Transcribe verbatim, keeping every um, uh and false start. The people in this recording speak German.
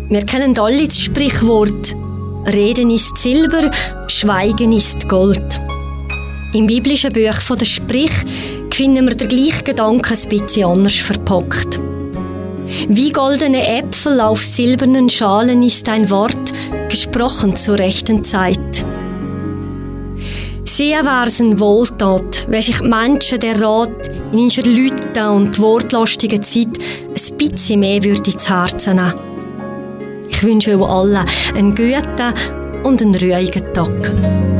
Wir kennen alle das Sprichwort «Reden ist Silber, Schweigen ist Gold». Im biblischen Buch von der Sprich finden wir den gleichen Gedanken ein bisschen anders verpackt. Wie goldene Äpfel auf silbernen Schalen ist ein Wort, gesprochen zur rechten Zeit. Sehr wär's eine Wohltat, wenn sich die Menschen der Rat in unserer lauten und wortlastigen Zeit ein bisschen mehr würde ins Herz nehmen. Ich wünsche euch allen einen guten und einen ruhigen Tag.